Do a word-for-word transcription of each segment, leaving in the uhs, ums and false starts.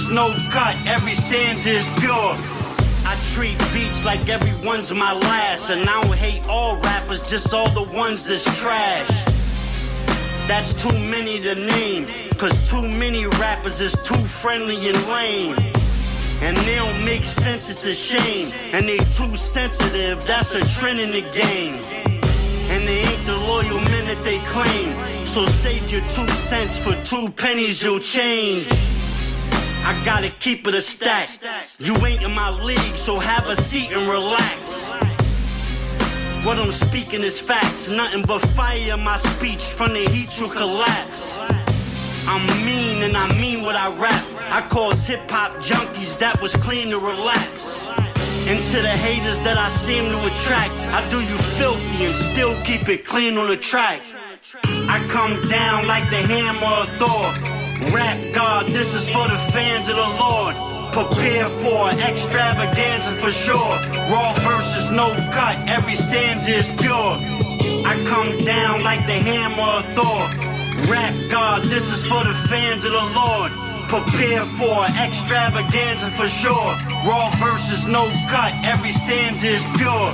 verses, no cut, every stanza is pure. I treat beats like everyone's my last, and I don't hate all rappers, just all the ones that's trash. That's too many to name, cause too many rappers is too friendly and lame. And they don't make sense, it's a shame. And they too sensitive, that's a trend in the game. And they ain't the loyal men that they claim. So save your two cents for two pennies you'll change. I gotta keep it a stack. You ain't in my league, so have a seat and relax. What I'm speaking is facts, nothing but fire in my speech. From the heat you collapse. I'm mean and I mean what I rap. I cause hip-hop junkies that was clean to relax. And to the haters that I seem to attract, I do you filthy and still keep it clean on the track. I come down like the hammer of Thor. Rap God, this is for the fans of the Lord. Prepare for extravaganza for sure. Raw verses, no cut, every stanza is pure. I come down like the hammer of Thor. Rap God, this is for the fans of the Lord. Prepare for extravaganza for sure. Raw verses, no cut, every stanza is pure.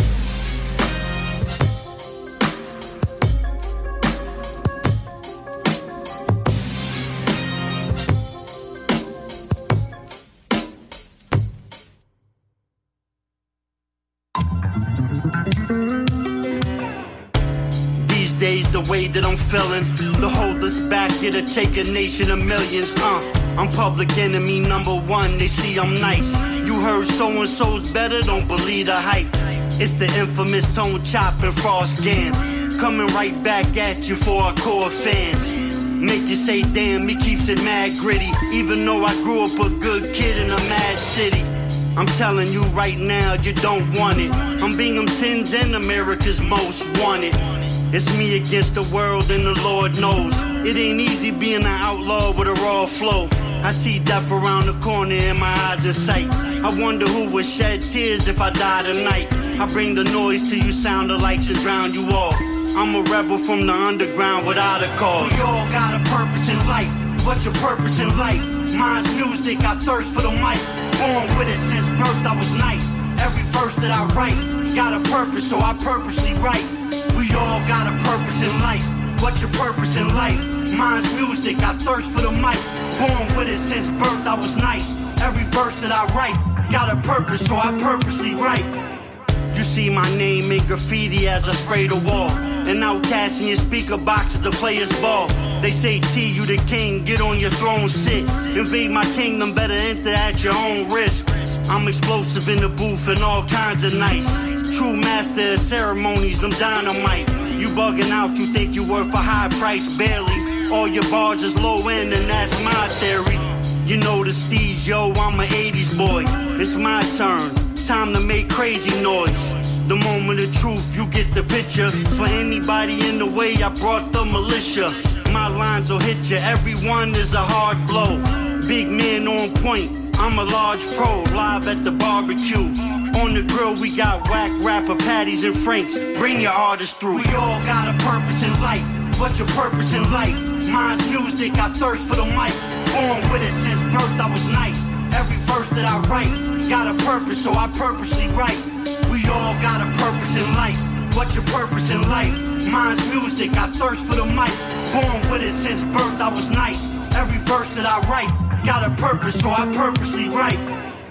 The way that I'm feeling, to hold us back, it'll take a nation of millions, uh I'm public enemy number one, they see I'm nice. You heard so-and-so's better, don't believe the hype. It's the infamous Tone Chop and Frost Gam, coming right back at you for our core fans. Make you say damn, he keeps it mad gritty, even though I grew up a good kid in a mad city. I'm telling you right now, you don't want it. I'm Binghamton's and America's most wanted. It's me against the world and the Lord knows. It ain't easy being an outlaw with a raw flow. I see death around the corner and my eyes in sight. I wonder who would shed tears if I die tonight. I bring the noise to you, sound the lights and drown you all. I'm a rebel from the underground without a cause. We all got a purpose in life. What's your purpose in life? Mine's music, I thirst for the mic. Born with it since birth, I was nice. Every verse that I write got a purpose, so I purposely write. We all got a purpose in life. What's your purpose in life? Mine's music, I thirst for the mic. Born with it since birth, I was nice. Every verse that I write got a purpose, so I purposely write. You see my name in graffiti as I spray the wall. And outcast in your speaker box at the players ball. They say T, you the king, get on your throne, sit. Invade my kingdom, better enter at your own risk. I'm explosive in the booth and all kinds of nice. True master of ceremonies, I'm dynamite. You bugging out, you think you worth a high price, barely. All your bars is low end and that's my theory. You know the steez, yo, I'm an eighties boy. It's my turn, time to make crazy noise. The moment of truth, you get the picture. For anybody in the way, I brought the militia. My lines will hit you, everyone is a hard blow. Big man on point, I'm a large pro, live at the barbecue. On the grill, we got whack rapper patties and franks. Bring your artists through. We all got a purpose in life. What's your purpose in life? Mine's music, I thirst for the mic. Born with it since birth, I was nice. Every verse that I write got a purpose, so I purposely write. We all got a purpose in life. What's your purpose in life? Mine's music, I thirst for the mic. Born with it since birth, I was nice. Every verse that I write got a purpose, so I purposely write.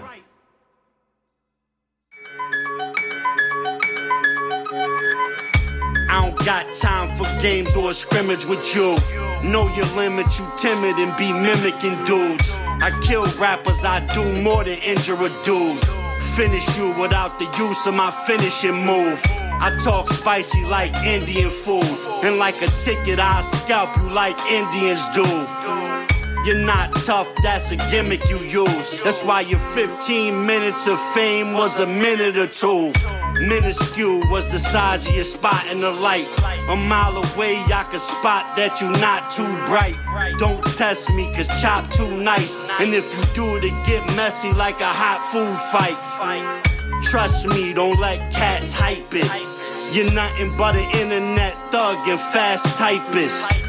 I don't got time for games or a scrimmage with you. Know your limits, you timid and be mimicking dudes. I kill rappers, I do more than injure a dude. Finish you without the use of my finishing move. I talk spicy like Indian food, and like a ticket I'll scalp you like Indians do. You're not tough, that's a gimmick you use. That's why your fifteen minutes of fame was a minute or two. Minuscule was the size of your spot in the light. A mile away, I could spot that you not too bright. Don't test me, cause Chop too nice. And if you do it, it get messy like a hot food fight. Trust me, don't let cats hype it. You're nothing but an internet thug and fast typist.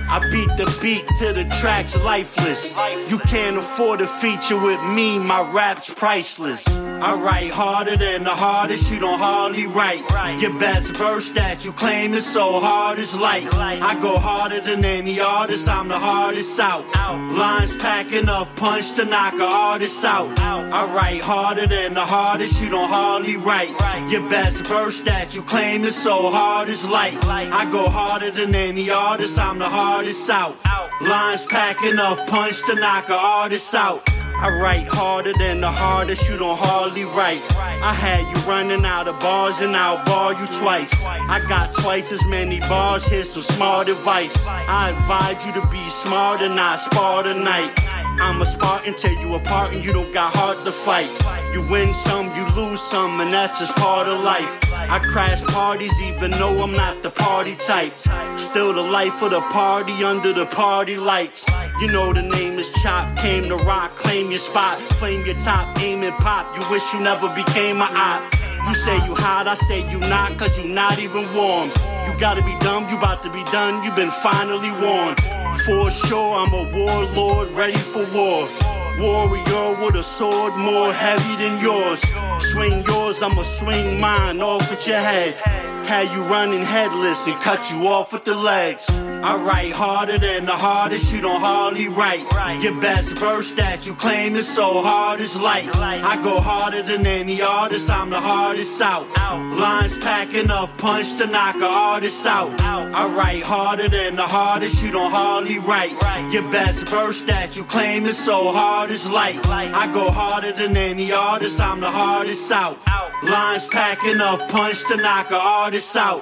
I beat the beat till the track's lifeless. You can't afford a feature with me, my rap's priceless. I write harder than the hardest, you don't hardly write. Your best verse that you claim is so hard is light. I go harder than any artist, I'm the hardest out. Lines pack enough punch to knock an artist out. I write harder than the hardest, you don't hardly write. Your best verse that you claim is so hard is light. I go harder than any artist, I'm the hardest out. Lines pack enough punch to knock an artist out. I write harder than the hardest, you don't hardly write. I had you running out of bars and I'll bar you twice. I got twice as many bars, here's some smart advice. I advise you to be smart and not spar tonight. I'm a Spartan, tear you apart and you don't got heart to fight. You win some, you lose some, and that's just part of life. I crash parties even though I'm not the party type. Still the life of the party under the party lights. You know the name is Chop, came to rock, claim your spot, flame your top, aim and pop. You wish you never became an op. You say you hot, I say you not, cause you not even warm. You gotta be dumb, you about to be done, you been finally warned. For sure, I'm a warlord, ready for war. Warrior with a sword more heavy than yours. Swing yours, I'ma swing mine off with your head. Had you running headless and cut you off with the legs. I write harder than the hardest, you don't hardly write. Your best verse that you claim is so hard is light. I go harder than any artist, I'm the hardest out. Lines pack enough punch to knock an artist out. I write harder than the hardest, you don't hardly write. Your best verse that you claim is so hard is light. I go harder than any artist, I'm the hardest out. Lines pack enough punch to knock an artist out.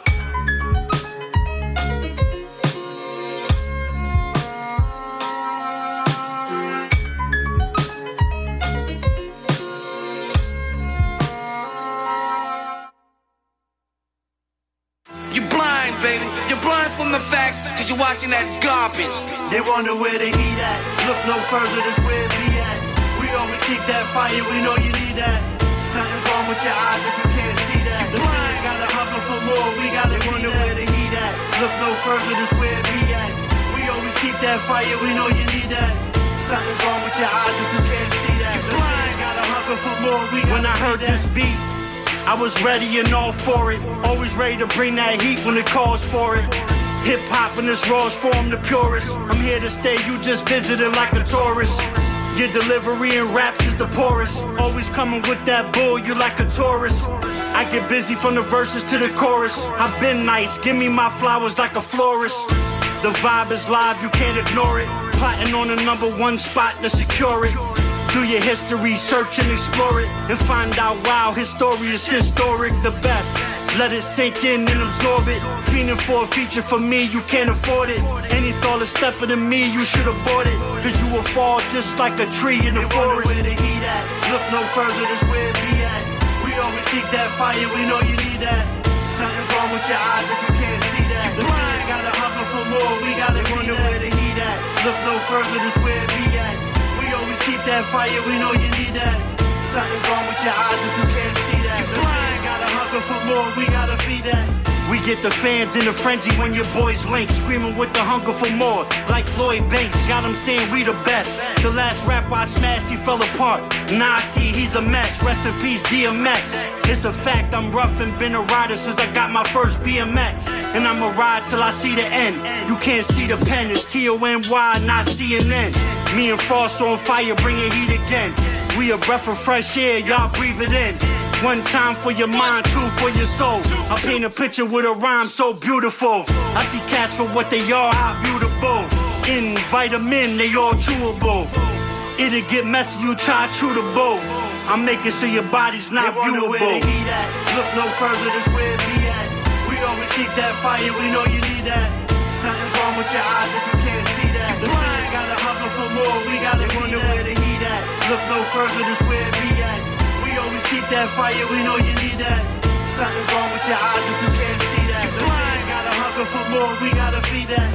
You're blind, baby. You're blind from the facts, cause you're watching that garbage. They wonder where the heat at. Look no further, this where it be at. We always keep that fire, we know you need that. Something's wrong with your eyes if you can't see that. The blind gotta hunger for more, we gotta wonder where the heat at. Look no further, this where it be at. We always keep that fire, we know you need that. Something's wrong with your eyes if you can't see that. The blind gotta hunger for more, we gotta. When I heard this beat, I was ready and all for it. Always ready to bring that heat when it calls for it. Hip hop in its rawest form, the purest. I'm here to stay, you just visited like a tourist. Your delivery and raps is the poorest. Always coming with that bull, you like a tourist. I get busy from the verses to the chorus. I've been nice, give me my flowers like a florist. The vibe is live, you can't ignore it. Plotting on the number one spot to secure it. Do your history, search and explore it, and find out, wow, his story is historic, the best. Let it sink in and absorb it. Fiending for a feature for me, you can't afford it. Any thought of stepping to me, you should abort it. Cause you will fall just like a tree in the forest. Where the heat at? Look no further, this where it be at. We always keep that fire, we know you need that. Something's wrong with your eyes if you can't see that. The blind gotta hunger for more, we gotta wonder where the heat at. Look no further, this where it be at. We always keep that fire, we know you need that. Something's wrong with your eyes if you can't see that. The blind gotta hunger for more, we gotta feed that. We get the fans in a frenzy when your boys link, screaming with the hunger for more. Like Lloyd Banks, got him saying we the best. The last rap I smashed, he fell apart. Now I see he's a mess. Rest in peace, D M X. It's a fact, I'm rough and been a rider since I got my first B M X. And I'ma ride till I see the end. You can't see the pen, it's T O N Y, not C N N. Me and Frost on fire, bringing heat again. We a breath of fresh air, y'all breathe it in. One time for your mind, two for your soul. I paint a picture with a rhyme so beautiful. I see cats for what they are, how beautiful. In vitamin, they all chewable. It'll get messy, you try chew the bowl. I'm making sure your body's not viewable. Where the heat at? Look no further, this where it be at. We always keep that fire, we know you need that. Something's wrong with your eyes if you can't see that. The blind gotta hunger for more, we gotta wonder where the heat at. Look no further, this where it be at. We always keep that fire, we know you need that. Something's wrong with your eyes if you can't see that. The blind gotta hunger for more, we gotta feed that.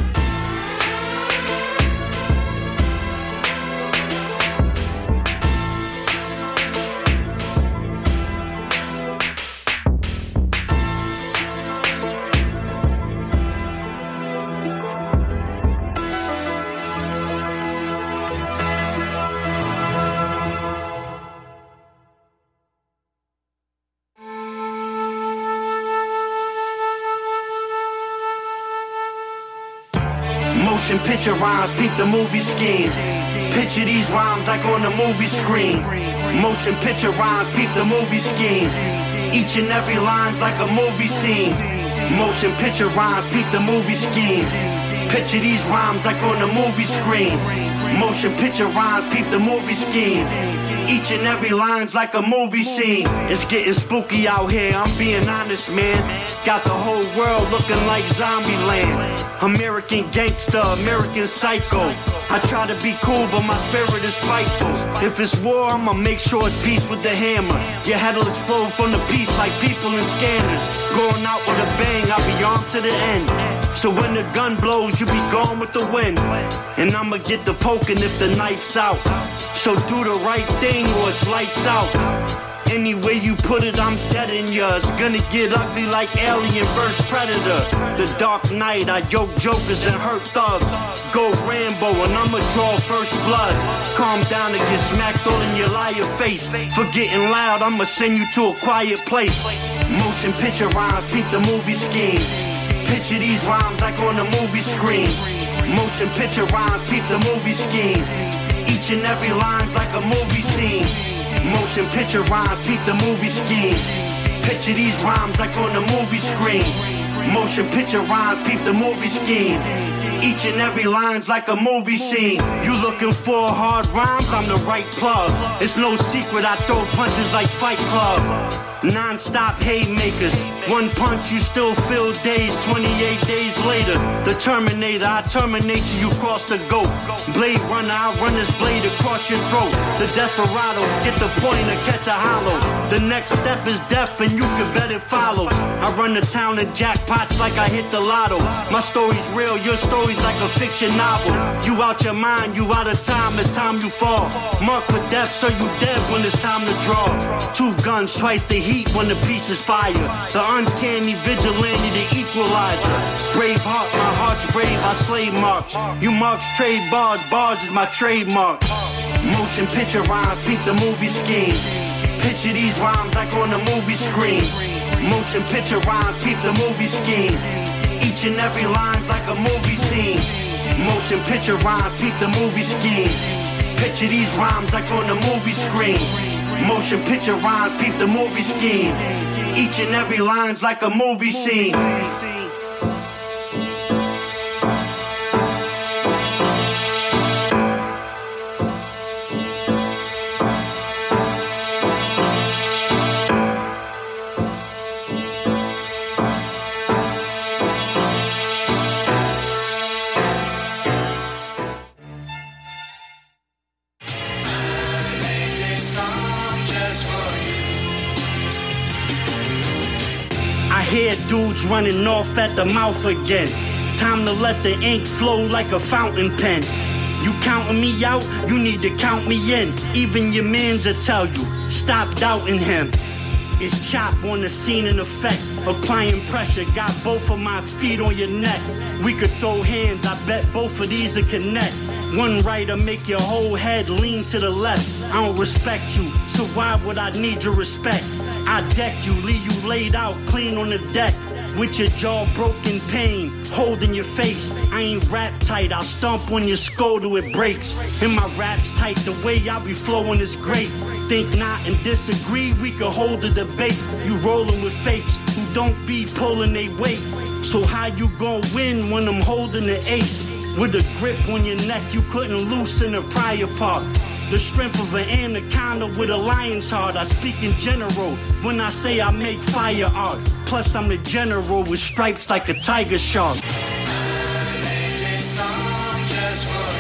Motion picture rhymes, peep the movie scheme. Picture these rhymes like on the movie screen. Motion picture rhymes, peep the movie scheme. Each and every line's like a movie scene. Motion picture rhymes, peep the movie scheme. Picture these rhymes like on the movie screen. Motion picture rhymes, peep the movie scheme. Each and every line's like a movie scene. It's getting spooky out here, I'm being honest, man. Got the whole world looking like zombie land. American gangster, American psycho. I try to be cool, but my spirit is spiteful. If it's war, I'ma make sure it's peace with the hammer. Your head'll explode from the piece like people in scanners. Going out with a bang, I'll be armed to the end. So when the gun blows, you be gone with the wind. And I'ma get the poking if the knife's out. So do the right thing or it's lights out. Any way you put it, I'm dead in ya. It's gonna get ugly like Alien versus Predator. The Dark Knight, I yoke jokers and hurt thugs. Go Rambo and I'ma draw first blood. Calm down and get smacked all in your liar face. For getting loud, I'ma send you to a quiet place. Motion picture rhymes, peep the movie scheme. Picture these rhymes like on the movie screen. Motion picture rhymes, peep the movie scheme. Each and every line's like a movie scene. Motion picture rhymes, peep the movie scheme. Picture these rhymes like on the movie screen. Motion picture rhymes, peep the movie scheme. Each and every line's like a movie scene. You looking for hard rhymes? I'm the right plug. It's no secret I throw punches like Fight Club. Non-stop haymakers. One punch, you still feel days. twenty-eight days later, the Terminator, I terminate you, you cross the goat. Blade runner, I run this blade across your throat. The desperado, get the point and catch a hollow. The next step is death and you can bet it follows. I run the town in jackpots like I hit the lotto. My story's real, your story's like a fiction novel. You out your mind, you out of time, it's time you fall. Mark for death, so you dead when it's time to draw. Two guns, twice the heat when the piece is fire. The uncanny vigilante, the equalizer. Brave heart, my heart's brave, I slay marks. You marks trade bars, bars is my trademark. Motion picture rhymes, peep the movie scheme. Picture these rhymes like on the movie screen. Motion picture rhymes, peep the movie scheme. Each and every line's like a movie scene. Motion picture rhymes, peep the movie scheme. Picture these rhymes like on the movie screen. Motion picture rhymes, peep the movie scheme. Each and every line's like a movie scene. Hear dudes running off at the mouth again. Time to let the ink flow like a fountain pen. You counting me out, you need to count me in. Even your mans will tell you, stop doubting him. It's Chop on the scene in effect. Applying pressure, got both of my feet on your neck. We could throw hands, I bet both of these will connect. One right'll make your whole head lean to the left. I don't respect you, so why would I need your respect? I deck you, leave you laid out clean on the deck. With your jaw broken pain, holding your face. I ain't rap tight, I'll stomp on your skull till it breaks. And my rap's tight, the way I be flowing is great. Think not and disagree, we could hold a debate. You rolling with fakes who don't be pulling they weight. So how you gon' win when I'm holding the ace? With a grip on your neck you couldn't loosen the prior part. The strength of an anaconda with a lion's heart. I speak in general when I say I make fire art. Plus I'm the general with stripes like a tiger shark. I made this song just for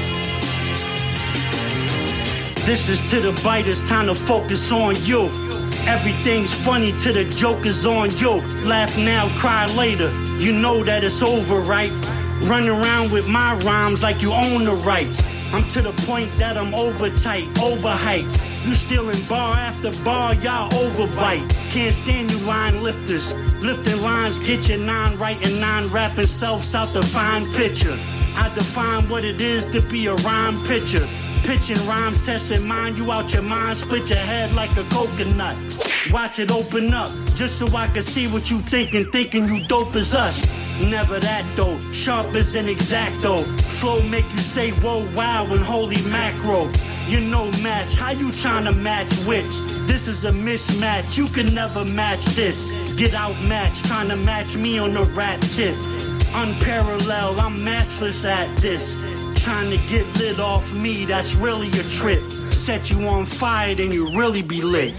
you. This is to the biters, time to focus on you. Everything's funny till the joke is on you. Laugh now, cry later. You know that it's over, right? Run around with my rhymes like you own the rights. I'm to the point that I'm over tight, overhyped. You stealing bar after bar, y'all overbite. Can't stand you line lifters. Lifting lines get your non-writing, non-rapping selves out the fine picture. I define what it is to be a rhyme pitcher. Pitching rhymes, testing mind, you out your mind, split your head like a coconut. Watch it open up, just so I can see what you thinking, thinking you dope as us. Never that though, sharp as an exacto. Flow make you say whoa wow and holy macro. You no match, how you tryna match which? This is a mismatch, you can never match this. Get outmatched, tryna match me on the rap tip. Unparalleled, I'm matchless at this. Trying to get lit off me, that's really a trip. Set you on fire, then you really be lit.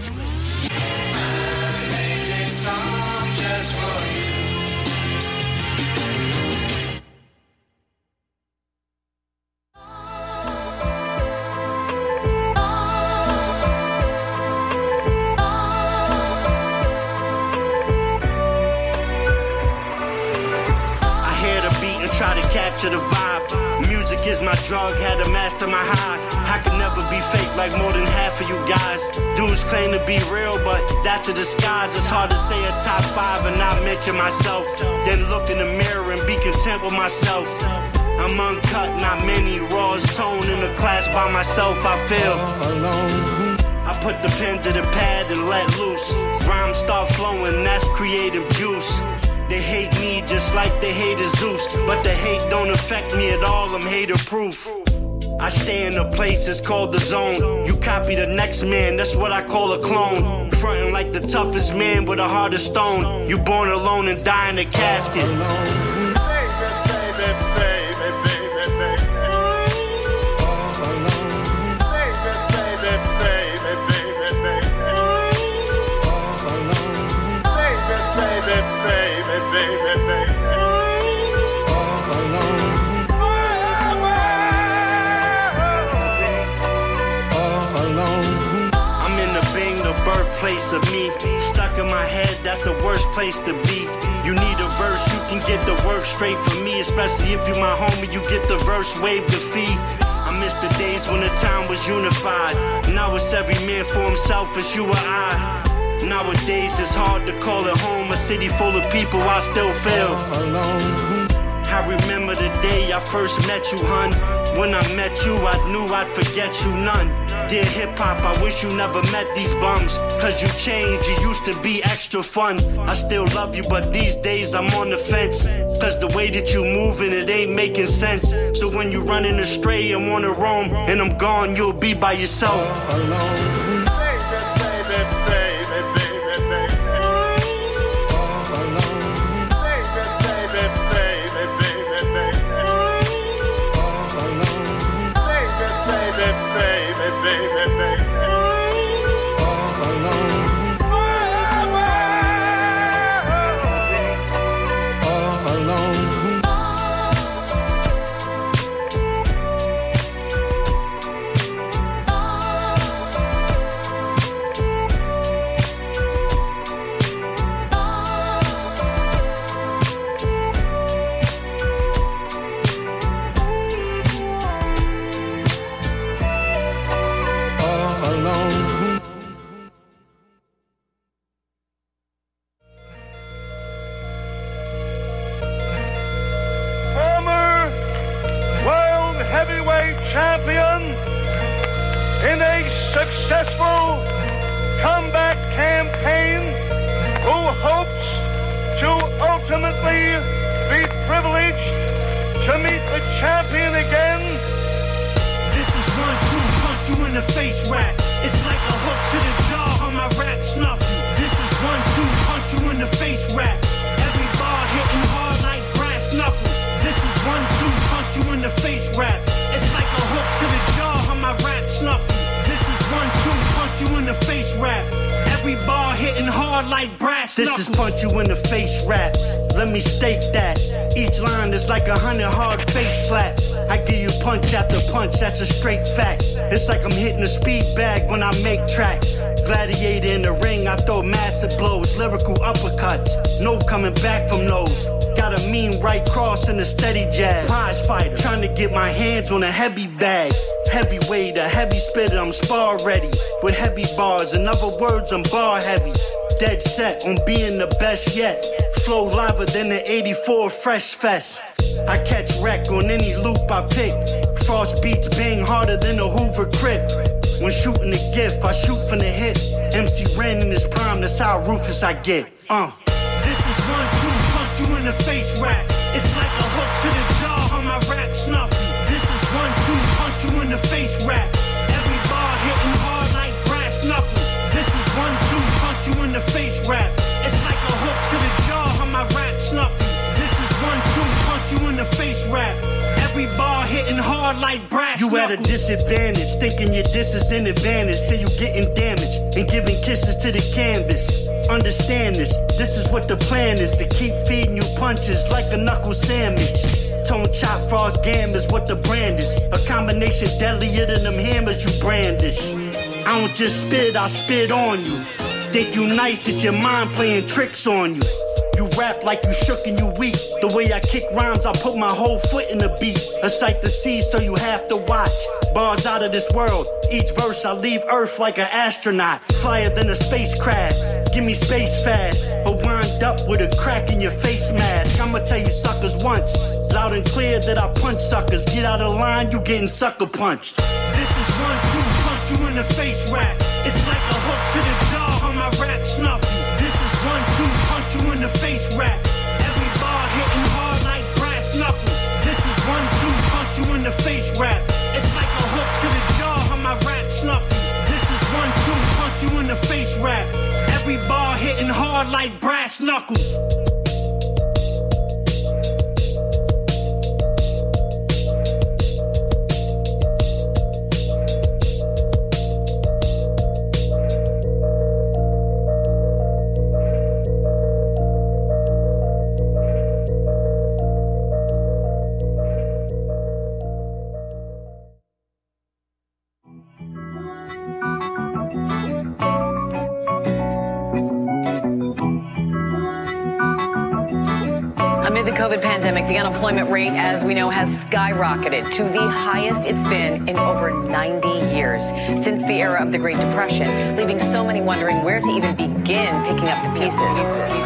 I made this song just for you. Try to capture the vibe. Music is my drug, had to master my high. I could never be fake like more than half of you guys. Dudes claim to be real, but that's a disguise. It's hard to say a top five and not mention myself. Then look in the mirror and be content with myself. I'm uncut, not many. Raw's tone in the class by myself, I feel alone. I put the pen to the pad and let loose. Rhymes start flowing, that's creative juice. They hate me just like they hated Zeus. But the hate don't affect me at all, I'm hater proof. I stay in a place that's called the zone. You copy the next man, that's what I call a clone. Frontin' like the toughest man with a heart of stone. You born alone and die in a casket. Place of me, stuck in my head, that's the worst place to be. You need a verse, you can get the work straight from me. Especially if you my homie, you get the verse, waive the fee. I miss the days when the town was unified. Now it's every man for himself, it's you or I. Nowadays it's hard to call it home. A city full of people I still feel alone. I remember the day I first met you, hun. When I met you, I knew I'd forget you none. Dear hip-hop, I wish you never met these bums. Cause you changed, you used to be extra fun. I still love you, but these days I'm on the fence. Cause the way that you moving, it ain't making sense. So when you running astray, I'm on a roam. And I'm gone, you'll be by yourself alone. This is punch you in the face rap. Let me state that. Each line is like a hundred hard face slaps. I give you punch after punch, that's a straight fact. It's like I'm hitting a speed bag when I make tracks. Gladiator in the ring, I throw massive blows. Lyrical uppercuts, no coming back from those. Got a mean right cross and a steady jab. Prize fighter, trying to get my hands on a heavy bag. Heavyweight, a heavy spitter, I'm spar ready. With heavy bars, in other words, I'm bar heavy. Dead set on being the best yet. Flow liver than the eighty-four Fresh Fest. I catch wreck on any loop I pick. Frost beats bang harder than a Hoover Crip. When shooting a gift, I shoot from the hip. M C Ren in his prime, that's how ruthless I get. Uh. This is one, two, punch you in the the face rap. It's like a hook to the jaw on my rap snuff. This is one, two, punch you in the face rap. Every bar hitting hard like brass knuckles. This is one, two, punch you in the face rap. It's like a hook to the jaw on my rap snuff. This is one, two, punch you in the face rap. Every bar hitting hard like brass You knuckles. at a disadvantage, thinking your diss is an advantage till you getting damaged and giving kisses to the canvas. Understand this, this is what the plan is, to keep feeding you punches like a knuckle sandwich. Tone chop frost gam is what the brand is, a combination deadlier than them hammers you brandish. I don't just spit, I spit on you. Think you nice, it's your mind playing tricks on you. You rap like you shook and you weak. The way I kick rhymes, I put my whole foot in the beat. A sight to see, so you have to watch. Bars out of this world. Each verse I leave Earth like an astronaut. Flyer than a spacecraft. Give me space fast. But wind up with a crack in your face mask. I'ma tell you suckers once. Loud and clear that I punch suckers. Get out of line, you getting sucker punched. This is one, two, punch you in the face rap. It's like a hook to the jaw on my rap snuff. This is one, two, punch you in the face rap. Every bar hitting hard like brass knuckles. This is one, two, punch you in the face rap. It's like a hook to the jaw on my rap snuff. This is one, two, punch you in the face rap. Every bar hitting hard like brass knuckles. Amid the COVID pandemic, the unemployment rate, as we know, has skyrocketed to the highest it's been in over ninety years, since the era of the Great Depression, leaving so many wondering where to even begin picking up the pieces.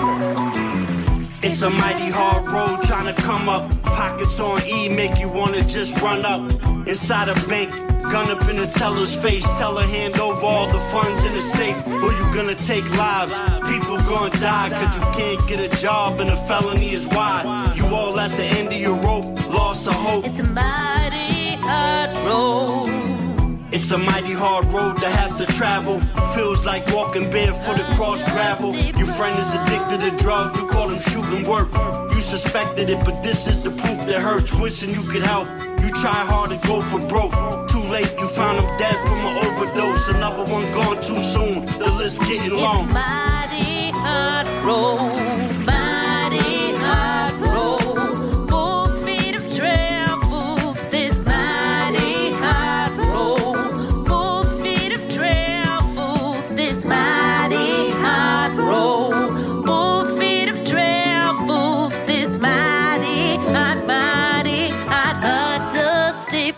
It's a mighty hard road trying to come up. Pockets on E make you wanna just run up. Inside a bank, gun up in the teller's face. Tell her hand over all the funds in the safe. Or you gonna take lives. People gonna die cause you can't get a job and a felony is wide. You all at the end of your rope, lost of hope. It's a mighty hard road. It's a mighty hard road to have to travel. Feels like walking barefoot across gravel. Your friend is addicted to drugs, you call him shooting work. You suspected it, but this is the proof that hurts. Wishing you could help. You try hard and go for broke. Too late, you found him dead from an overdose. Another one gone too soon. The list getting long. It's mighty hard road, mighty hard road. Both feet have traveled this mighty hard road. Both feet have traveled this mighty hard road. Both feet have traveled this mighty hard, mighty hard, hard, dusty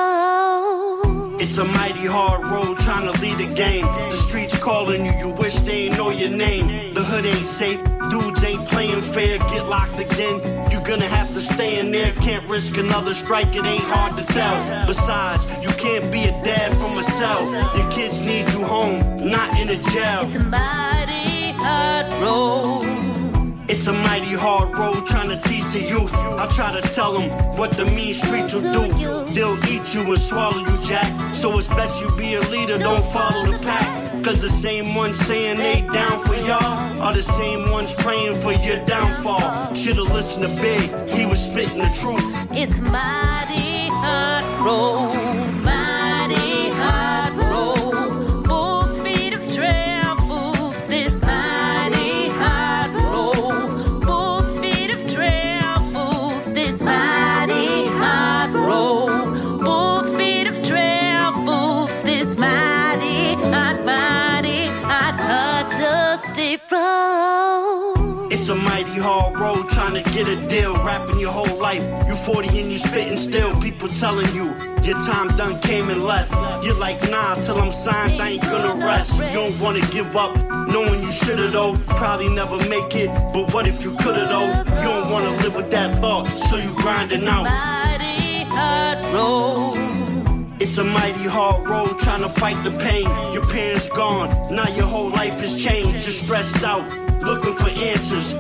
road. It's a mighty hard road trying to lead a game. The streets calling you, you wish they ain't know your name. The hood ain't safe, dudes ain't playing fair. Get locked again, you're gonna have to stay in there. Can't risk another strike, it ain't hard to tell. Besides, you can't be a dad from a cell. Your kids need you home, not in a jail. It's a mighty hard road. It's a mighty hard road trying to teach the youth. I try to tell them what the mean streets will do. They'll eat you and swallow you, Jack. So it's best you be a leader, don't follow the pack. Cause the same ones saying they down for y'all are the same ones praying for your downfall. Should've listened to Big, he was spitting the truth. It's mighty hard road, mighty hard road. Both feet have traveled this mighty hard road. Both feet have traveled this mighty hard road. Both feet have traveled this mighty hard, mighty hard, hard, dusty road. It's a mighty hard road trying to get a deal. Rapping your whole life, you forty and you spitting still. People telling you your time done came and left. You're like, nah, till I'm signed, I ain't gonna rest. You don't wanna give up, knowing you should've though. Probably never make it, but what if you could've though? You don't wanna live with that thought, so you grinding out. Mighty hard road. It's a mighty hard road trying to fight the pain. Your parents gone, now your whole life has changed. You're stressed out, looking for answers. Why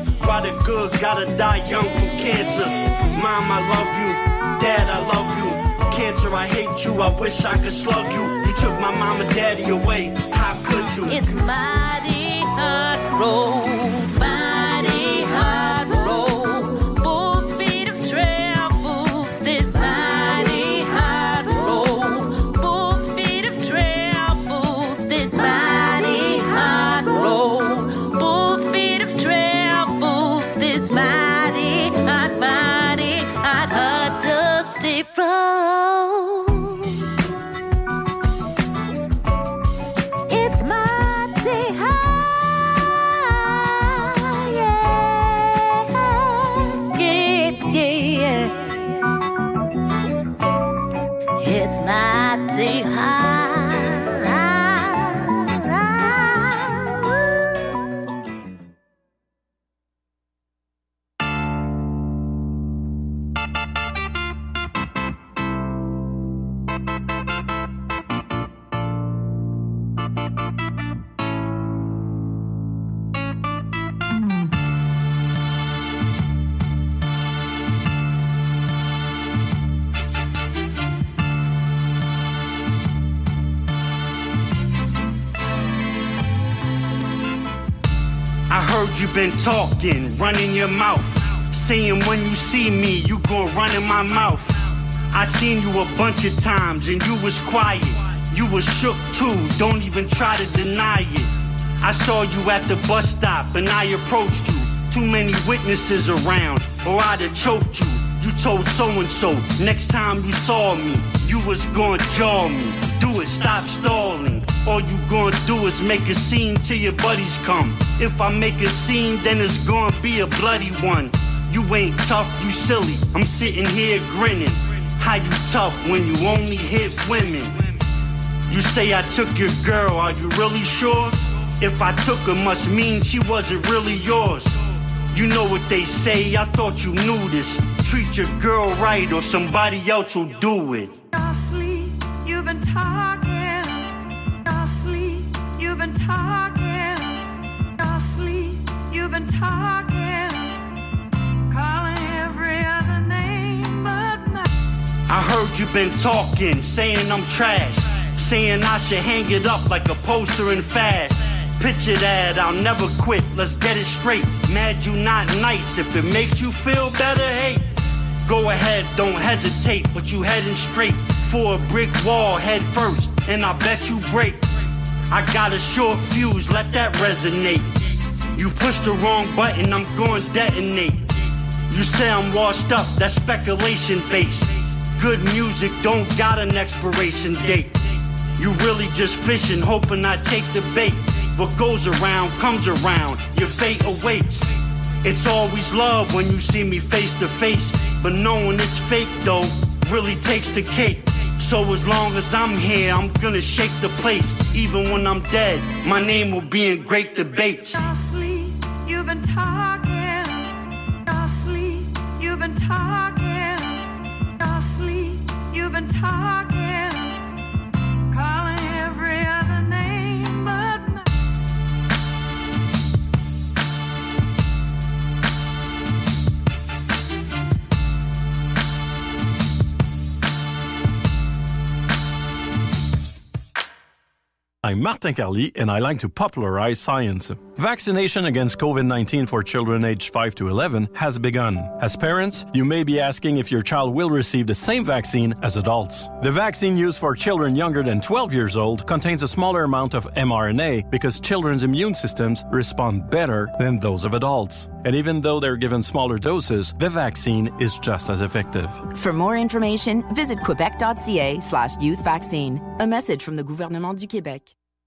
Gotta good, gotta die young from cancer. Mom, I love you. Dad, I love you. Cancer, I hate you. I wish I could slug you. You took my mom and daddy away. How could you? It's mighty hard road, mighty hard road. Both feet have traveled this mighty hard road. Both feet have traveled this mighty hard road. Both feet have traveled this mighty hard, mighty hard, hard, dusty road. It's mighty hard, yeah, yeah, yeah. It's mighty hard. I heard you been talking, running your mouth, saying when you see me, you gon' run in my mouth. I seen you a bunch of times and you was quiet. You was shook too, don't even try to deny it. I saw you at the bus stop and I approached you. Too many witnesses around, or I'd have choked you. You told so-and-so, next time you saw me, you was gonna jaw me. Do it, stop stalling. All you gonna do is make a scene till your buddies come. If I make a scene, then it's gonna be a bloody one. You ain't tough, you silly. I'm sitting here grinning. How you tough when you only hit women? You say I took your girl, are you really sure? If I took her, must mean she wasn't really yours. You know what they say, I thought you knew this. Treat your girl right or somebody else will do it. Asleep, you've been talking. Asleep, you've been talking. Asleep, you've been talking. Calling every other name but mine. I heard you been talking, saying I'm trash. Saying I should hang it up like a poster and fast. Picture that, I'll never quit, let's get it straight. Mad you not nice, if it makes you feel better, hey. Go ahead, don't hesitate, but you heading straight for a brick wall head first, and I bet you break. I got a short fuse, let that resonate. You push the wrong button, I'm going detonate. You say I'm washed up, that's speculation based. Good music don't got an expiration date. You really just fishing, hoping I take the bait. What goes around comes around, your fate awaits. It's always love when you see me face to face, but knowing it's fake though really takes the cake. So as long as I'm here, I'm gonna shake the place. Even when I'm dead, my name will be in great debates. Asleep, you've been talking. Asleep, you've been talking. Asleep, you've been talking. Calling every other name but mine. I'm Martin Carly, and I like to popularize science. Vaccination against COVID nineteen for children aged five to eleven has begun. As parents, you may be asking if your child will receive the same vaccine as adults. The vaccine used for children younger than twelve years old contains a smaller amount of mRNA because children's immune systems respond better than those of adults. And even though they're given smaller doses, the vaccine is just as effective. For more information, visit quebec.ca slash youth vaccine. A message from the gouvernement du Québec.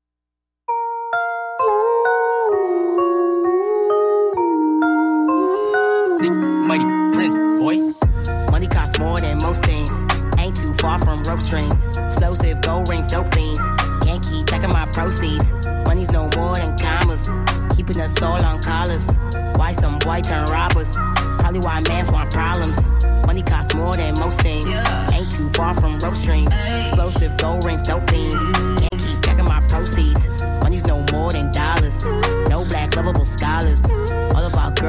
Mighty Prince, boy. Money costs more than most things. Ain't too far from rope strings. Explosive gold rings, dope fiends. Can't keep track of my proceeds. Money's no more than commas. Keeping us all on collars. Why some boy turn robbers? Probably why mans want problems. Money costs more than most things. Ain't too far from rope strings. Explosive gold rings, dope fiends. Can't keep track of my proceeds. Money's no more than dollars. No black lovable scholars. All of our girls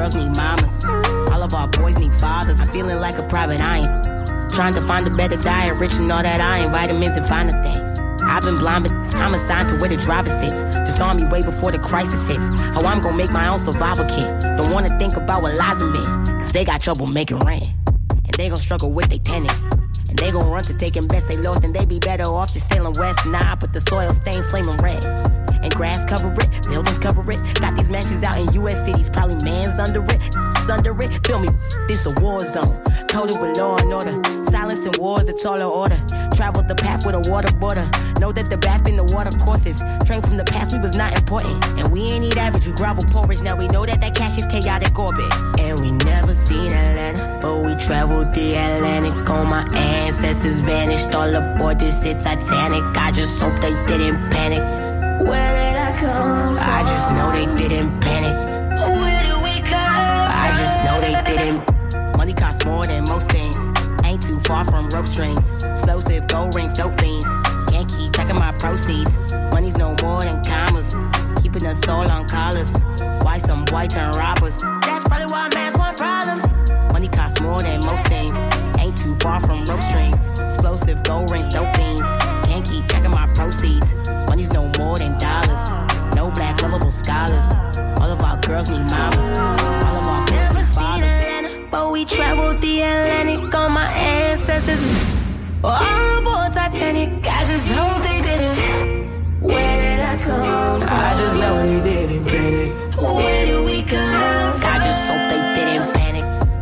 girls need mamas. All of our boys need fathers. I'm feeling like a private iron. Trying to find a better diet, rich in all that iron, vitamins and finer things. I've been blind, but I'm assigned to where the driver sits. Just saw me way before the crisis hits. How I'm gonna make my own survival kit. Don't wanna think about what lies in me, cause they got trouble making rent. And they gon' struggle with they tenant. And they gon' run to taking best they lost, and they be better off just sailing west. Nah, but the soil stain flaming red. And grass cover it, buildings cover it. Got these mansions out in U S cities, probably man's under it. Under it, feel me, this a war zone. Coated with law and order. Silence and wars, it's all in order. Traveled the path with a water border. Know that the bath in the water courses. Trained from the past, we was not important. And we ain't need average, we gravel porridge. Now we know that that cash is chaotic orbit. And we never seen Atlanta, but we traveled the Atlantic. All my ancestors vanished, all aboard this hit Titanic. I just hope they didn't panic. Where did I come from? I just know they didn't panic. Where do we come from? I just know they didn't. Money costs more than most things. Ain't too far from rope strings. Explosive gold rings, dope fiends. Can't keep track of my proceeds. Money's no more than commas. Keeping us all on collars. Why some boy turn robbers? That's probably why man's want problems. Money costs more than most things. Ain't too far from rope strings. Explosive gold rings, dope fiends. Can't keep track of my proceeds. Money's no more than dollars. No black lovable scholars. All of our girls need mamas. All of our girls need fathers. But we traveled the Atlantic on my ancestors. All aboard Titanic. I just hope they didn't. Where did I come from? I just know they didn't panic. Where do we come from? I just hope they didn't panic.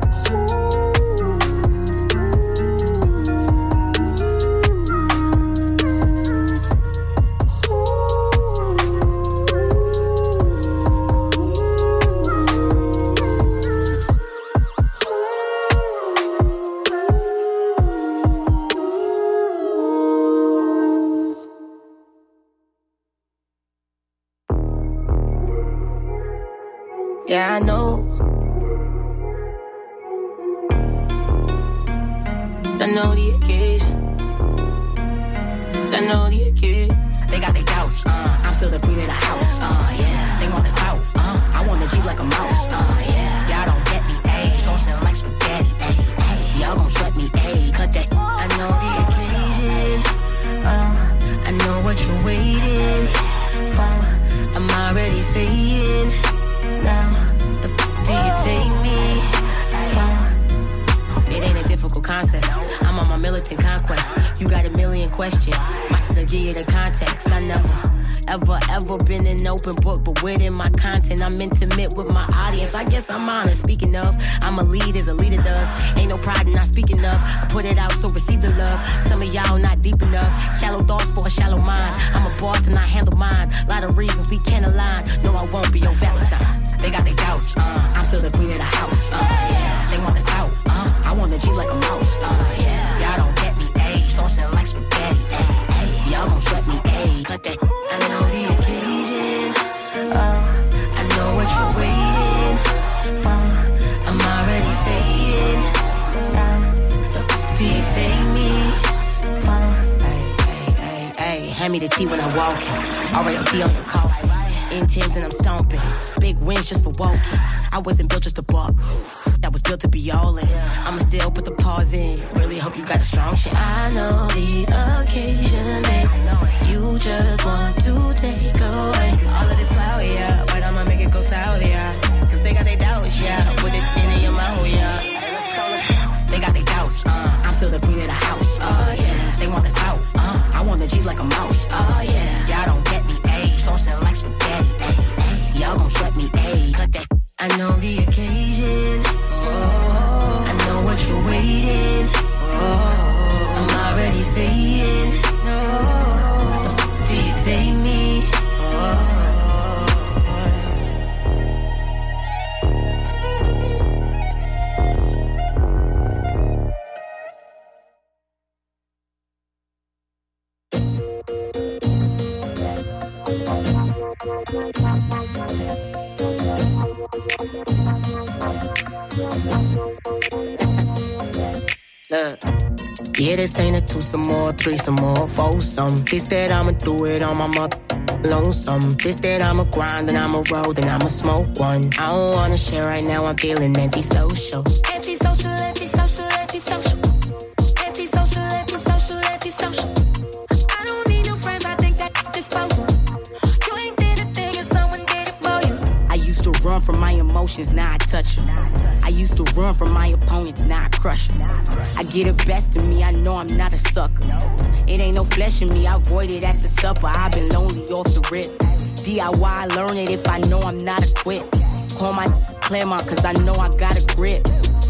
Yeah, I know. I know the occasion. I know the occasion. They got their doubts, uh. I'm still the queen of the house, uh, yeah. They want the clout, uh. I want to G like a mouse, uh, yeah. Y'all don't get me, ayy. Saucing like spaghetti, ayy, ayy. Y'all gon' sweat me, ayy. Cut that. I know the occasion, uh. I know what you're waiting for. I'm already saying now. Do you take me from? It ain't a difficult concept. I'm on my militant conquest. You got a million questions. My to give you the context. I never, ever, ever been an open book, but within my content, I'm intimate with my audience. I guess I'm honest. Speaking of, I'm a lead as a leader does. Ain't no pride in not speaking of. I put it out, so receive the love. Some of y'all not deep enough. Shallow thoughts for a shallow mind. I'm a boss and I handle mine. Lot of reasons we can't align. No, I won't be your Valentine. They got their doubts, uh, I'm still the queen of the house, uh, yeah. They want the clout, uh, I want the G like a mouse, uh, yeah. Y'all don't get me, ayy, saucing like spaghetti, ayy, ayy. Y'all gon' sweat me, ayy, cut that. I know the occasion, uh, I know what you're waiting for. I'm already saying, uh, do you take me for? Ayy, ayy, ayy, ayy, hand me the tea when I'm walking, R A O T on your coffee. In Tim's and I'm stomping. Big wins just for walking. I wasn't built just to walk. I was built to be all in. I'ma still put the pause in. Really hope you got a strong shit. I know the occasion, babe. You just want to take away all of this cloud, yeah. But I'ma make it go south, yeah. Cause they got their doubts, yeah. Put it in your mouth, yeah. They got their doubts, uh. I'm still the queen of the house, uh, yeah. They want the clout, uh. I want the G like a mouse, uh, yeah. Y'all don't get me, ayy. Saucing like spaghetti, ayy, ayy. Y'all gon' sweat me, ayy. Cut that. I know the occasion. Oh, I know what you're waiting. Oh, I'm already saying. Oh, do you take me? Oh. Look. Yeah, this ain't a two some more, three some more, four some. This that I'ma do it on my mother. lonesome. This that I'ma grind and I'ma roll, then I'ma smoke one. I don't wanna share right now, I'm feeling antisocial. Antisocial, antisocial, antisocial. Antisocial, antisocial, antisocial. I don't need no friends, I think that's disposal. You ain't did a thing if someone did it for you. I used to run from my emotions, now I touch them. I used to run from my opponents, now I crush them. I get the best of me, I know I'm not a sucker. It ain't no flesh in me, I avoid it at the supper. I've been lonely off the rip. D I Y, I learn it if I know I'm not equipped. Call my Claremont, cause I know I got a grip.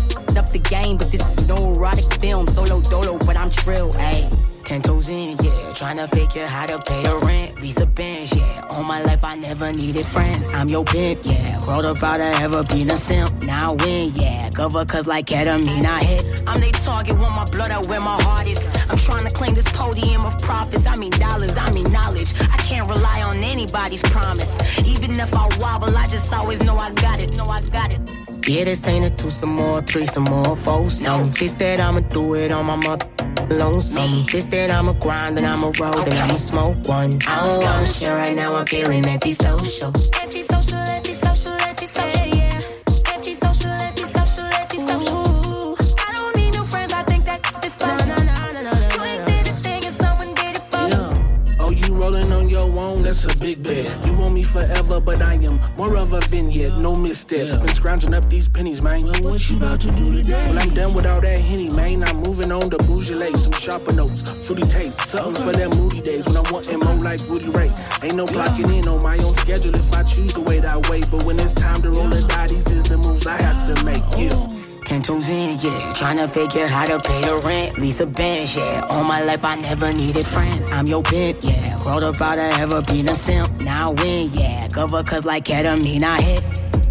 Up the game, but this is no erotic film. Solo dolo, but I'm trill, ayy. Ten toes in, yeah. Tryna figure how to pay the rent. Lisa Benz, yeah. All my life I never needed friends. I'm your pimp, yeah. Growed up out of ever being a simp. Now I win, yeah. Cover cause like ketamine I hit. I'm they target, want my blood out where my heart is. I'm trying to claim this podium of profits. I mean dollars, I mean knowledge. I can't rely on anybody's promise. Even if I wobble, I just always know I got it. Know I got it. Yeah, this ain't a two some more, three some more, four some. No. This that I'ma do it on my mother. Lonesome. This that I'ma grind and I'ma roll, okay. Then I'ma smoke one. I don't wanna share right now, I'm feeling antisocial. Antisocial, antisocial, antisocial, yeah. Antisocial, antisocial, antisocial. Ooh, I don't need no friends, I think that's disposal. No, no, no, no, no, no, you ain't did a thing if someone did it for you. Yeah. Oh, you rolling on your own, that's a big bet. You want me forever, but I am more of a vignette, no missteps. Yeah. Been scrounging up these pennies, man. Well, what you about to do today? Well, I'm done with all that Henny, man. I'm moving on to bougie lace, some sharper notes, fruity taste, something for them moody days when I'm wanting more like Woody Ray. Ain't no blocking in on my own schedule if I choose to wait, I wait. But when it's time to roll the die, these is the moves I have to make, yeah. Ten toes in, yeah. Tryna figure how to pay the rent. Lisa Benz, yeah. All my life I never needed friends. I'm your pimp, yeah. Growed up out of ever being a simp. Now I win, yeah. Cover cause like ketamine I hit.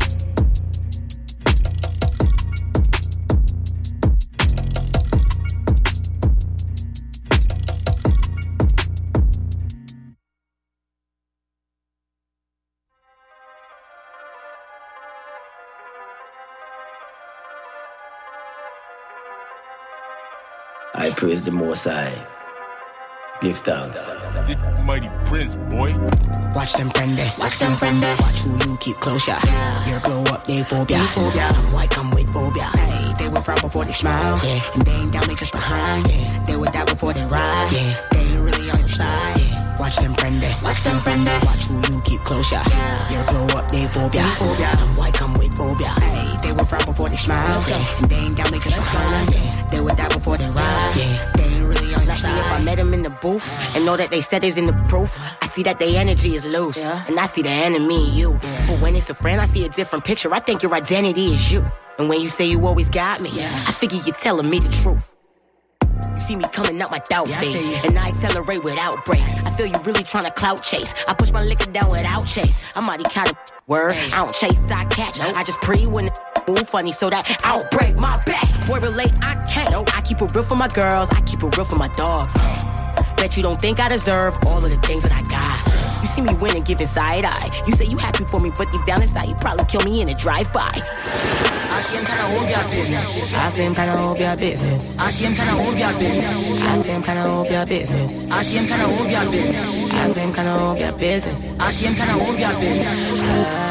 I praise the Most High. Give thanks. The mighty prince, boy. Watch them friend it. Watch them friend it. Watch who you keep closer. Yeah. Your glow up, they phobia. phobia. Some white come with phobia. Hey, they were frown before they smile. Yeah. And they ain't down, they just behind. Yeah. They would die before they ride. Yeah. They ain't really on your side. Yeah. Watch them friend it. Watch them friend it. Watch who you keep closer. Yeah. Your glow up, they phobia. phobia. Some white come with phobia. Hey, they were frown before they smile. Yeah. And they ain't down, they just behind. Yeah. They would die before they ride. Yeah. They ain't really on your side. See if I met them in the booth and know that they said it's in the proof. I see that their energy is loose, yeah. And I see the enemy in you. Yeah. But when it's a friend, I see a different picture. I think your identity is you. And when you say you always got me, yeah. I figure you're telling me the truth. You see me coming out my doubt yeah, face, I and I accelerate without brakes. I feel you really trying to clout chase. I push my liquor down without chase. I'm already kind of word. Hey. I don't chase, I catch. Nope. I just pre when the move funny so that I don't break my back. Boy, relate, I can't. Nope. I keep it real for my girls. I keep it real for my dogs. Bet you don't think I deserve all of the things that I got. You see me win and giving side eye. You say you happy for me, but deep down inside you probably kill me in a drive-by. I see him kinda hold your business. I see him kinda hold your business. I see him kinda hold your business. I see him kinda hold your business. I see him kinda hold your business. I see him kinda hold your business. I see him kinda hold your business.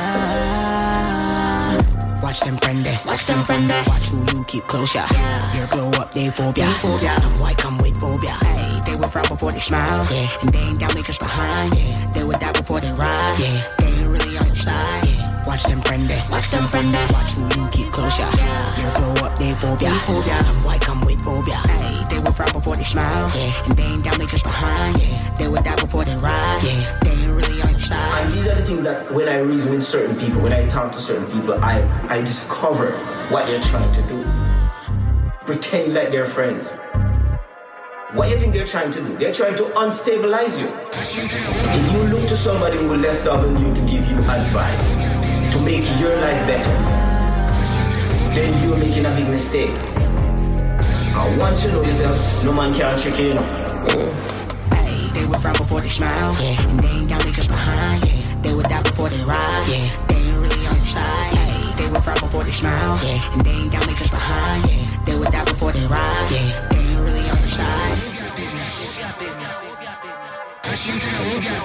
Watch them friend it. Watch them friend it. Watch who you keep closer. Yeah. Your glow up, they phobia. phobia. Some white come with phobia. Hey, they were frown before they smile. Yeah. And they ain't down, they just behind. Yeah. They would die before they ride. Yeah. They ain't really on your side. Yeah. Watch them friend it. Watch them friend it. Watch who you keep closer. Yeah. Your glow up, they phobia. phobia. Some white come with phobia. Hey, they were frown before they smile. Yeah. And they ain't down, they just behind. Yeah. They would die before they ride. Yeah. They ain't really on your side. And these are the things that when I reason with certain people, when I talk to certain people, I I discover what they're trying to do. Pretend like they're friends. What do you think they're trying to do? They're trying to unstabilize you. If you look to somebody who is less than you to give you advice, to make your life better, then you're making a big mistake. Because once you know yourself, no man can trick you, you know. Hey, they were frown before they smile, yeah. And they ain't down, they just behind, yeah. They would die before they ride, yeah. They ain't really on your side, yeah. They were frown before they smile, yeah. And they ain't down, they just behind, yeah. They would die before they ride, yeah. They ain't really on your side. I see him kinda hold your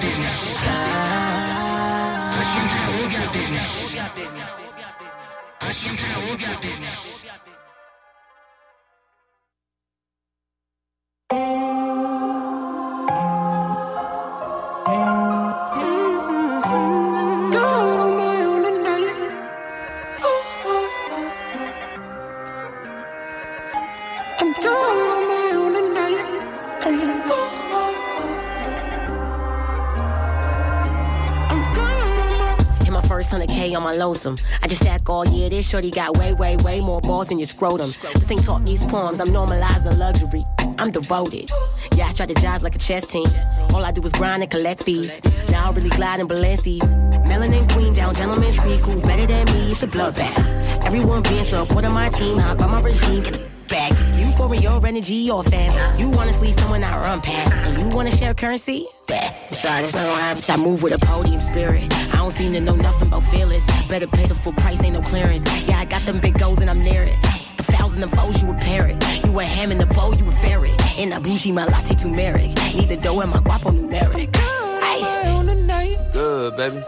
one hundred K on my lonesome. I just stack all year. This shorty got way, way, way more balls than your scrotum. This ain't talk East poems. I'm normalizing luxury. I'm devoted. Yeah, I try to jazz like a chess team. All I do is grind and collect fees. Now I really glide in Balenci's. Melanin queen down, gentleman's creek. Who better than me? It's a bloodbath. Everyone being support of my team. Hop on my regime. Get the back. You for your energy or fam. You honestly someone I run past. And you wanna share currency? Bah. I'm sorry, that's not gonna happen. I move with a podium spirit. I don't seem to know nothing about feelings. Better pay the full price, ain't no clearance. Yeah, I got them big goals and I'm near it. A thousand of foes, you a parrot. You a ham in the bowl, you a ferret. And I bougie my latte turmeric. Need the dough and my guapo numeric. Aye. Good, baby.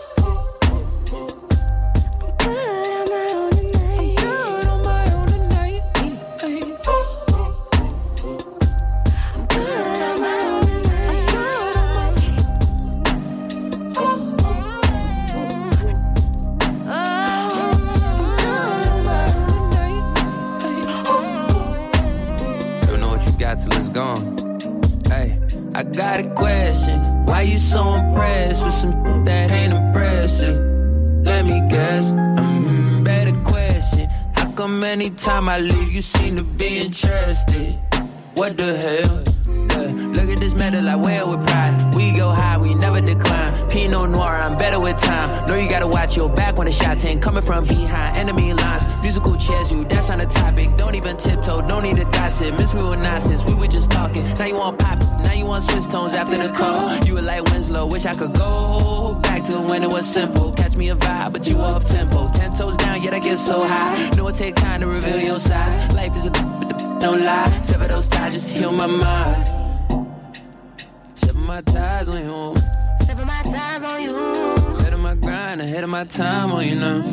Till it's gone. Hey, I got a question. Why you so impressed with some that ain't impressive? Let me guess. Mm, better question. How come anytime I leave you seem to be interested? What the hell? Yeah, look at this medal, I wear with pride. We go high, we never decline. Pinot Noir, I'm better with time. Know you gotta watch your back when the shot ten coming from behind enemy lines. Musical chairs, you dash on the topic. Don't even tiptoe, don't need to gossip. Miss me with nonsense, we were just talking. Now you want pop, now you want Swiss tones after the call. You were like Winslow, wish I could go back to when it was simple. Catch me a vibe, but you off tempo. Ten toes down, yet I get so high. Know it take time to reveal your size. Life is a but the don't lie. Sever those ties, just heal my mind. Sever my ties on you. Sever my ties on you. Ahead of my grind, ahead of my time on you now.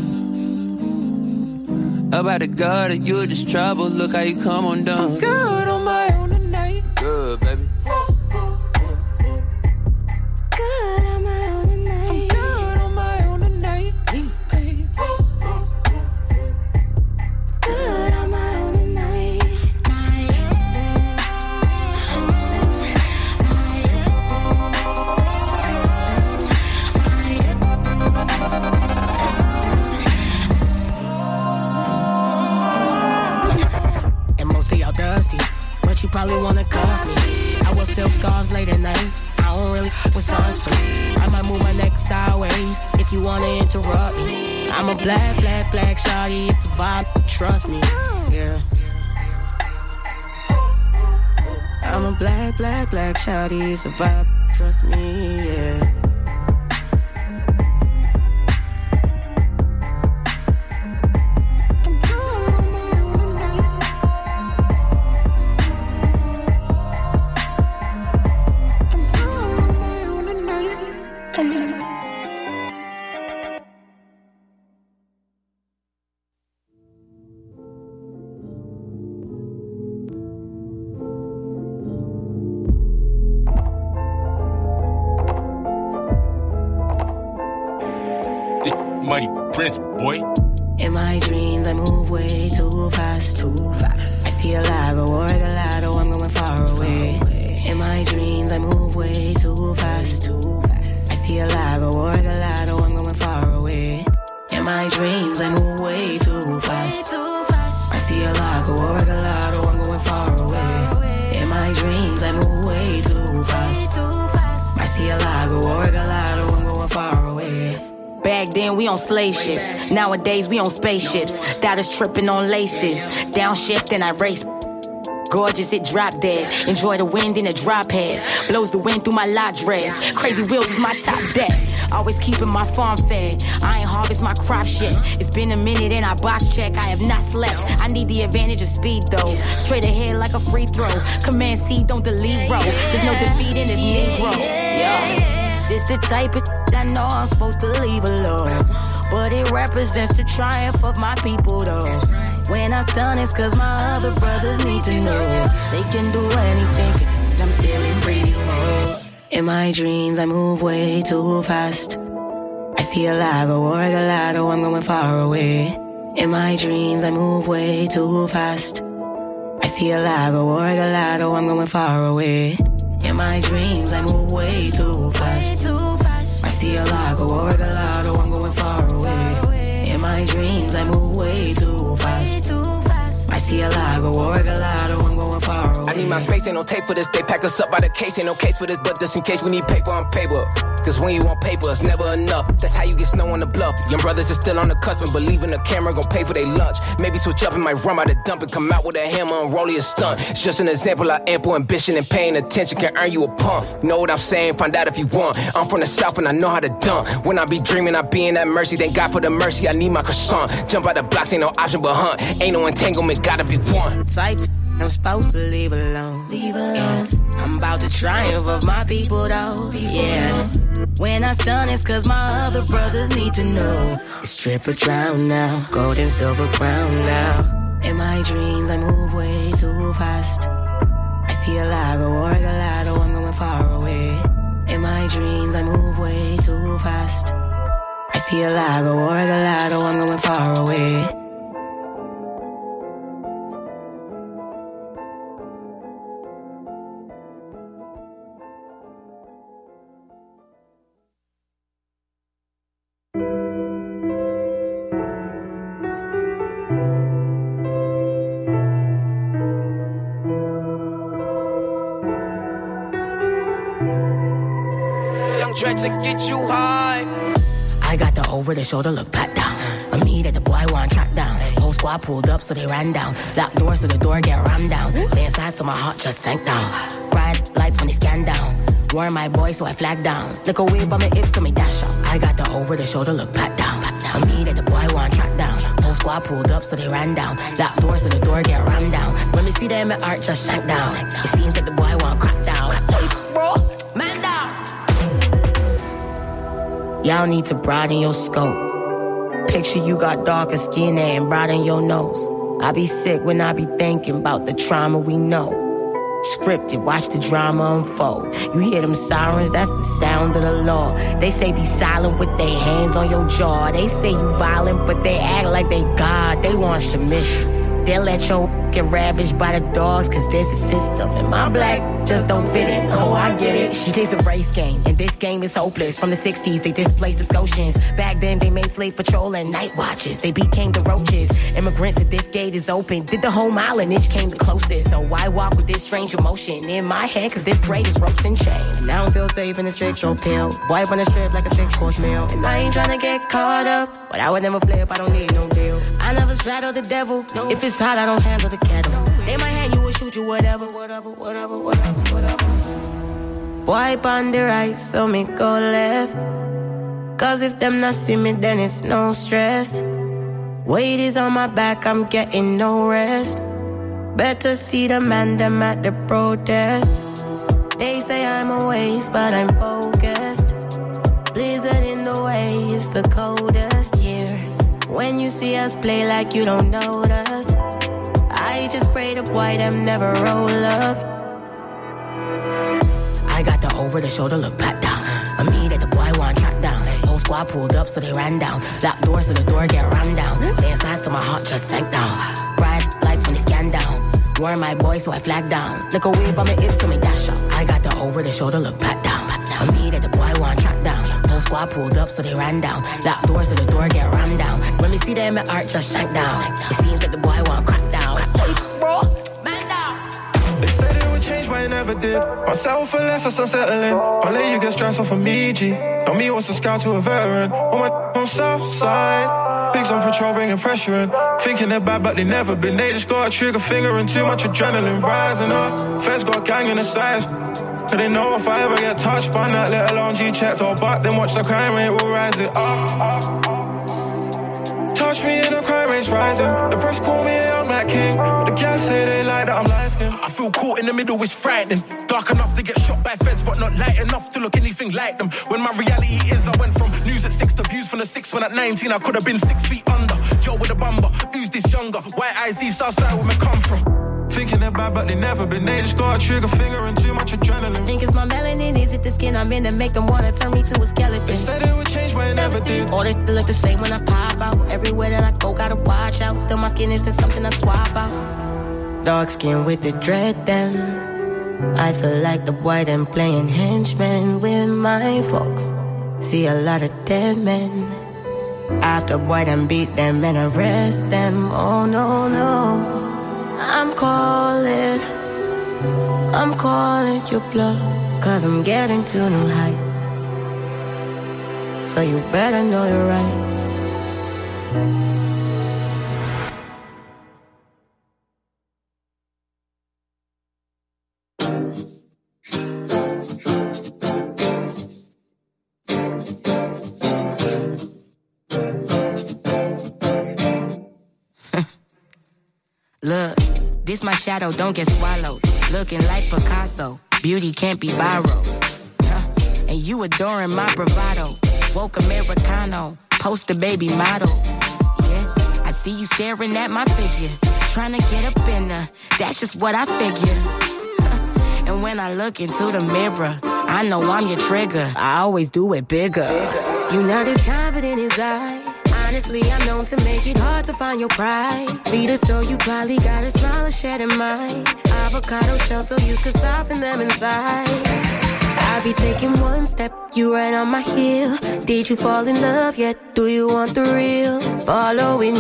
About the gutter, you were just trouble. Look how you come on down. I'm good on my own tonight. Good, baby. Good on my own tonight. I'm good on my own tonight. Good on my own tonight. And most of y'all dusty, but you probably wanna cuff me. I wear silk scarves late at night. I don't really with sunscreen. I might move my neck sideways if you wanna interrupt me. I'm a black, black, black shawty. It's a vibe, trust me. Yeah. I'm a black, black, black shawty. It's a vibe, trust me. Yeah. Mighty Prince, boy. In my dreams, I move way too fast, too fast. I see a lago or a gelato, I'm going far away. In my dreams, I move way too fast, too fast. I see a lago or a gelato, I'm going far away. In my dreams, I move way too fast, too fast. I see a lago or a gelato, I'm going far away. In my dreams, I move way too fast, too fast. I see a lago or a gelato, I'm going far away. Back then we on slave ships, nowadays we on spaceships. That is tripping on laces, downshift and I race. Gorgeous, it drop dead. Enjoy the wind in a drop head. Blows the wind through my lock dress. Crazy wheels is my top deck. Always keeping my farm fed. I ain't harvest my crop shit. It's been a minute and I box check. I have not slept. I need the advantage of speed though. Straight ahead like a free throw. Command C, don't delete row. There's no defeat in this Negro. Yeah. This the type of I know I'm supposed to leave alone, but it represents the triumph of my people though. When I stun it's cause my other brothers need to know they can do anything, I'm still in free mode. In my dreams I move way too fast. I see a lago or a gelato, I'm going far away. In my dreams I move way too fast. I see a lago or a gelato, I'm going far away. In my dreams I move way too fast. I see a lago or a gelato, I'm going far away. In my dreams I move way too fast. I see a lago or a gelato, I'm going far away. I need my space, ain't no tape for this. They pack us up by the case, ain't no case for this. But just in case we need paper on paper. Cause when you want paper, it's never enough. That's how you get snow on the bluff. Young brothers are still on the cusp and believing the camera gon' pay for their lunch. Maybe switch up and might run by the dump and come out with a hammer and roll you a stunt. It's just an example of ample ambition and paying attention can earn you a pump. You know what I'm saying? Find out if you want. I'm from the south and I know how to dump. When I be dreaming, I be in that mercy. Thank God for the mercy, I need my croissant. Jump out the blocks, ain't no option but hunt. Ain't no entanglement, gotta be one. Type I'm supposed to leave alone. Leave alone. I'm about to triumph of my people though. Yeah. When I stun it's cause my other brothers need to know. It's drip or drown now, gold and silver crown now. In my dreams I move way too fast. I see a lago or a gelato, I'm going far away. In my dreams I move way too fast. I see a lago or a gelato, I'm going far away. Dread to get you high. I got the over-the-shoulder look pat down. A me that the boy want track down. Whole squad pulled up so they ran down. Locked doors so the door get rammed down. Lay inside so my heart just sank down. Bright lights when they scan down. Warn my boy so I flag down. Look away by my hips so me dash out. I got the over-the-shoulder look pat down. A me that the boy want track down. Whole squad pulled up so they ran down. Locked doors so the door get rammed down. When me see them my heart just sank down. It seems that the boy want crack down. Bro, man down. Y'all need to broaden your scope. Picture you got darker skin and broaden your nose. I be sick when I be thinking about the trauma we know. Scripted, watch the drama unfold. You hear them sirens, that's the sound of the law. They say be silent with their hands on your jaw. They say you violent, but they act like they God. They want submission. They'll let your get ravaged by the dogs, cause there's a system. And my black just don't fit it. Oh, I get it. She thinks a race game, and this game is hopeless. From the sixties, they displaced the Scotians. Back then, they made slave patrol and night watches. They became the roaches. Immigrants at this gate is open. Did the whole mile and inch came the closest. So why walk with this strange emotion in my head? Cause this braid is ropes and chains. And I don't feel safe in a six-row pill. Wipe on the strip like a six-course meal. And I ain't tryna get caught up, but I would never flip, I don't need no deal. I never straddle the devil. If it's hot, I don't handle the kettle. They might hand you or shoot you, whatever, whatever, whatever, whatever, whatever. Wipe on the right, so me go left. Cause if them not see me, then it's no stress. Weight is on my back, I'm getting no rest. Better see the man, them at the protest. They say I'm a waste, but I'm focused. Blizzard in the way, it's the coldest year. When you see us play like you don't notice, I just pray the boy them never roll up. I got the over-the-shoulder look pat down. A me that the boy want track down. Whole squad pulled up so they ran down. Locked doors so the door get rammed down. Lay inside so my heart just sank down. Bright lights when they scan down. Warn my boy so I flag down. Look away by my hips so me dash out. I got the over-the-shoulder look pat down. A me that the boy want track down. Whole squad pulled up so they ran down. Locked doors so the door get rammed down. When me see them my heart just sank down. It seems that the boy want crack down. Bro, man down. They said it would change, but it never did. Myself for less, I'm settling. I'll let you get stressed off of me, G. Know me wants to scout to a veteran. On my from south side. Pigs on patrol, bringing pressure in. Thinking they're bad, but they never been. They just got a trigger finger and too much adrenaline rising up. Feds got gang in the size. So they know if I ever get touched by that, let alone G-checked or back, then watch the crime rate will rise it up. Touch me and the crime rate's rising. The press call me a young black king, but the girls say they like that I'm light skinned. I feel feel caught in the middle is frightening. Dark enough to get shot by feds, but not light enough to look anything like them. When my reality is, I went from news at six to views from the six. When at nineteen, I could have been six feet under. Yo with a bumper, who's this younger? White eyes, east outside, where me come from. Thinking they're bad, but they never been. They just got a trigger finger and too much adrenaline. Think it's my melanin, is it the skin I'm in that make them wanna turn me to a skeleton? They said it would change, but it never did. All this look the same when I pop out. Everywhere that I go, gotta watch out. Still my skin isn't something I swap out. Dark skin with the dread them. I feel like the boy them playing henchmen with my folks. See a lot of dead men. After boy them beat them and arrest them. Oh no, no. I'm calling, I'm calling your bluff, cause I'm getting to new heights. So you better know your rights. Look, this my shadow, don't get swallowed. Looking like Picasso, beauty can't be borrowed. Huh? And you adoring my bravado. Woke Americano, poster baby model. Yeah, I see you staring at my figure, trying to get up in her. That's just what I figure. And when I look into the mirror, I know I'm your trigger. I always do it bigger. You not as confident as I. Honestly, I'm known to make it hard to find your pride. Leader, so you probably got a smile and shed in mine. Avocado shell so you could soften them inside. I'll be taking one step, you right on my heel. Did you fall in love yet? Do you want the real? Following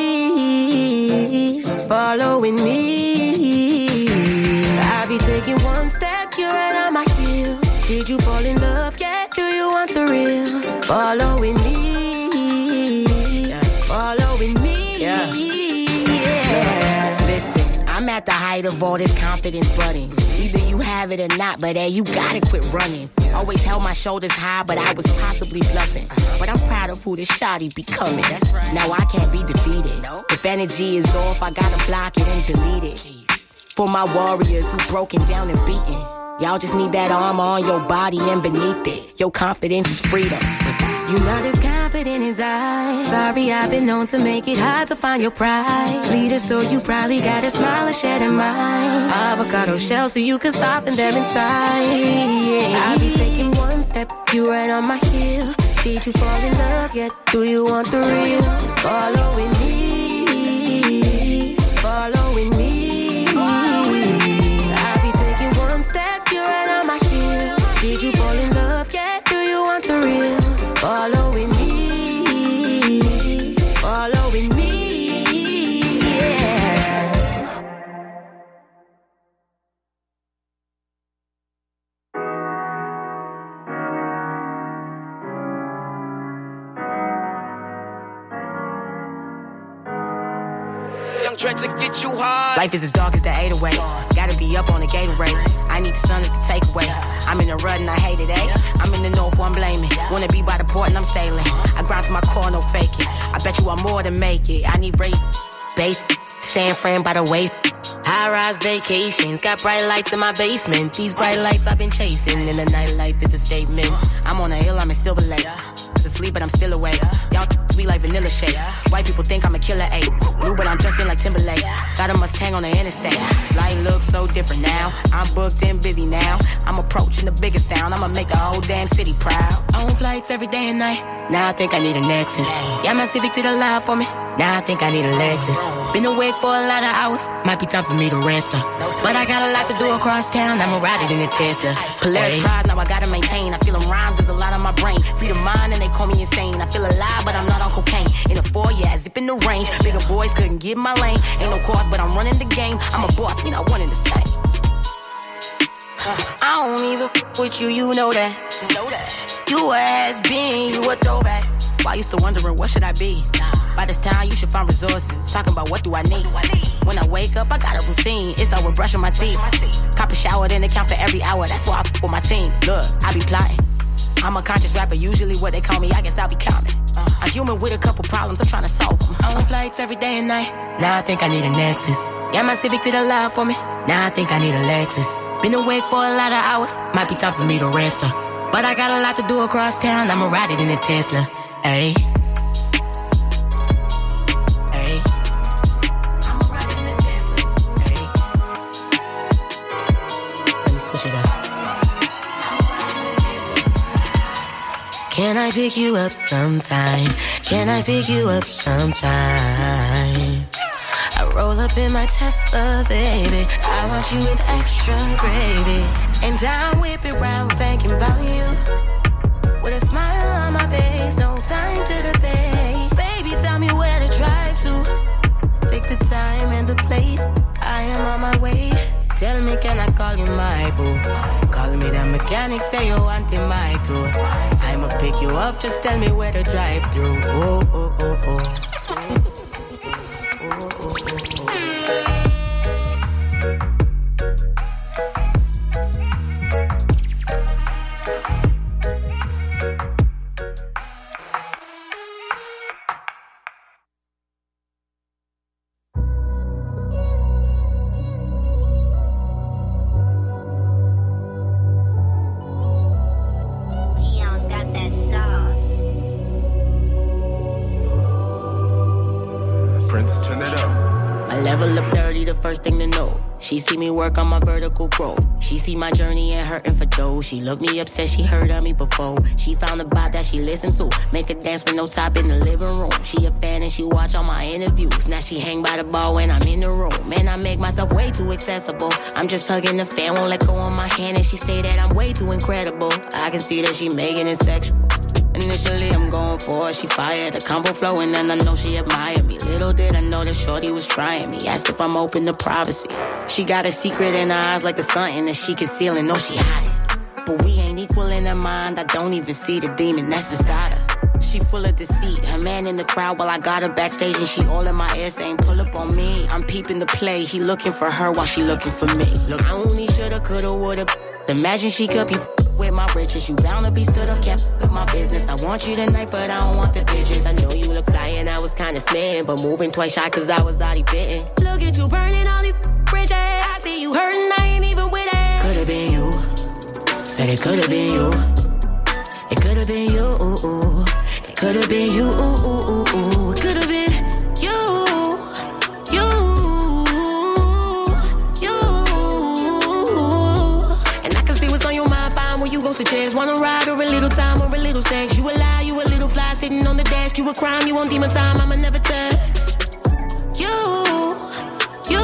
me, following me. I'll be taking one step, you right on my heel. Did you fall in love yet? Do you want the real? Following me. Following me, yeah. Yeah. Listen, I'm at the height of all this confidence budding. Either you have it or not, but hey, you gotta quit running. Always held my shoulders high, but I was possibly bluffing. But I'm proud of who this shawty becoming. That's right. Now I can't be defeated. Nope. If energy is off, I gotta block it and delete it. Jeez. For my warriors who broken down and beaten. Y'all just need that armor on your body and beneath it. Your confidence is freedom. You're not as confident as I. Sorry, I've been known to make it hard to find your pride. Leader, so you probably got a smile and shed in mine. Avocado shell so you can soften them inside. Yeah. I'll be taking one step, you right on my heel. Did you fall in love yet? Do you want the real? Following me, following me. I'll be taking one step, you right on my heel. Did you fall in love yet? Do you want the real? Following me, following me, yeah. Young Dread to get you hard. Life is as dark as the eight oh eight. Gotta be up on the Gatorade. I need the sun to take away. I'm in the rut and I hate it, eh? I'm in the north, where I'm blaming. Wanna be by the port and I'm sailing. I grind to my core, no faking. I bet you I'm more than make it. I need rate, bait, San Fran by the waist. High-rise vacations, got bright lights in my basement. These bright lights I've been chasing. In the nightlife is a statement. I'm on a hill, I'm in Silver Lake. Asleep, but I'm still awake. Y'all sweet like vanilla shake. White people think I'm a killer ape. Blue, but I'm dressed in like Timberlake. Got a Mustang on the interstate. Life looks so different now. I'm booked and busy now. I'm approaching the biggest sound. I'ma make the whole damn city proud. On flights every day and night. Now I think I need a Nexus. Yeah, my Civic did a lot for me. Now I think I need a Lexus. Been awake for a lot of hours. Might be time for me to rest her. But I got a lot to do across town. I'ma ride it in a Tesla. Polaris prize, now I gotta maintain. I feel them rhymes, there's a lot on my brain. Free the mind and they call me insane. I feel alive, but I'm not on cocaine. In a four, yeah, I zip in the range. Bigger boys couldn't get my lane. Ain't no course, but I'm running the game. I'm a boss, we not one in the same. I don't even f with you, you know that. You know that. You a has-been, you a throwback. Why you still wondering what should I be? By this time, you should find resources. Talking about what do I need? When I wake up, I got a routine. It's over brushing my teeth. Cop a shower, then account for every hour. That's why I f with my team. Look, I be plotting. I'm a conscious rapper, usually what they call me, I guess I'll be counting. A human with a couple problems, I'm trying to solve them. On flights every day and night. Now I think I need a Nexus. Yeah, my Civic did a lot for me. Now I think I need a Lexus. Been awake for a lot of hours. Might be time for me to rest her. But I got a lot to do across town. I'ma ride it in a Tesla. Ayy. Ayy. I'ma ride it in a Tesla. Ayy. Let me switch it up. Can I pick you up sometime? Can I pick you up sometime? I roll up in my Tesla, baby. I want you with extra gravy. And I whip it round thinking about you. With a smile on my face, no time to debate. Baby, tell me where to drive to. Pick the time and the place. I am on my way. Tell me, can I call you my boo? Call me the mechanic, say you want in my tour. I'ma pick you up, just tell me where to drive through. Oh, oh, oh, oh. First thing to know, she see me work on my vertical growth. She see my journey and hurting for dough. She looked me up, said she heard of me before. She found a vibe that she listened to. Make her dance with no top in the living room. She a fan and she watch all my interviews. Now she hang by the bar when I'm in the room. Man, I make myself way too accessible. I'm just hugging the fan, won't let go of my hand. And she say that I'm way too incredible. I can see that she making it sexual. Initially, I'm going for it. She fired the combo flowing, and I know she admired me. Little did I know that shorty was trying me. Asked if I'm open to privacy. She got a secret in her eyes like the something that she concealing. No, she hide it. But we ain't equal in her mind. I don't even see the demon that's inside her. She full of deceit. Her man in the crowd while I got her backstage, and she all in my ear saying, pull up on me. I'm peeping the play. He looking for her while she looking for me. Look, I only shoulda, coulda, woulda. Imagine she could be with my riches. You bound to be stood up, kept up my business. I want you tonight, but I don't want the digits. I know you look fly and I was kinda smitten, but moving twice shy cause I was already bitten. Look at you burning all these bridges. I see you hurting, I ain't even with it. Could've been you. Said it could've been you. It could've been you. It could've been you. It could've been you. You. You. And I can see what's on your mind. Fine when you go suggest. Wanna ride or a little time or a little sex. You a lie, you a little fly sitting on the desk. You a crime, you on demon time. I'ma never text. You. You.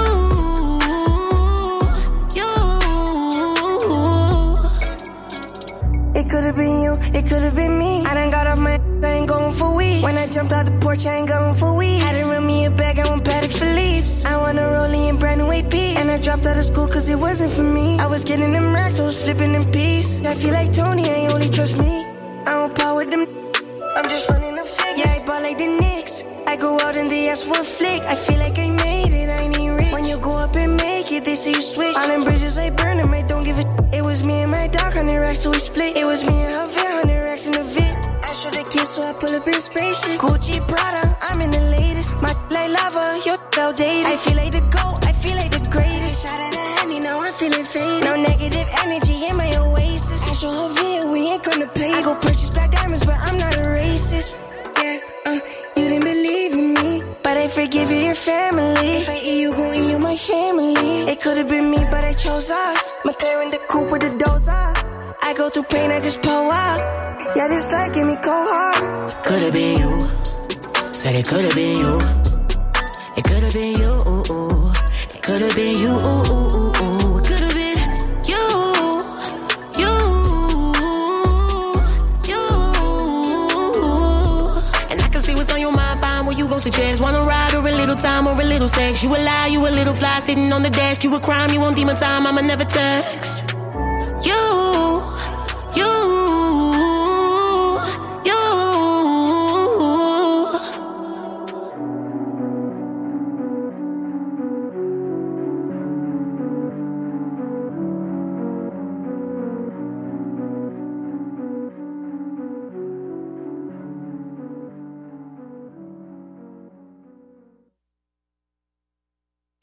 It could've been you, it could've been me. I done got off my ass, I ain't going for weeks. When I jumped out the porch, I ain't going for weeks. Had to run me a bag, I want Patek Philippe's. I want a rollie and brand new A Ps. And I dropped out of school cause it wasn't for me. I was getting them racks, I was flipping them peas. I feel like Tony, I ain't only trust me. I don't power with them. I'm just running the figures. Yeah, I ball like the Knicks. I go out and they ask for a flick. I feel like I made it, I ain't even rich. When you go up and make it, they say you switch. All them bridges, I burn them, I don't give a. It was me and my dog, hundred racks, so we split. It was me and her van, hundred racks in the Vit. I should have kissed, so I pull up in spaceship. Gucci Prada, I'm in the latest. My like lava, you're outdated. I feel like the GOAT, I feel like the greatest. Shot at a honey, now I'm feeling faded. No negative energy in my oasis. I show her video, we ain't gonna play. I go purchase black diamonds, but I'm not a racist. Yeah, uh, you didn't believe in me, but I forgive you, your family. If I eat you, gon' eat you, my family. It could've been me, but I chose us. McLaren the coupe with the dozer. I go through pain, I just pull up. Yeah, this life give me cold heart. Could've been you. Said it could've been you. It could've been you. It could've been you. It could've been you. You. You. And I can see what's on your mind. Fine when you go suggest. Wanna ride or a little time or a little sex. You a lie, you a little fly sitting on the desk. You a crime, you on demon time. I'ma never text. You. You. You.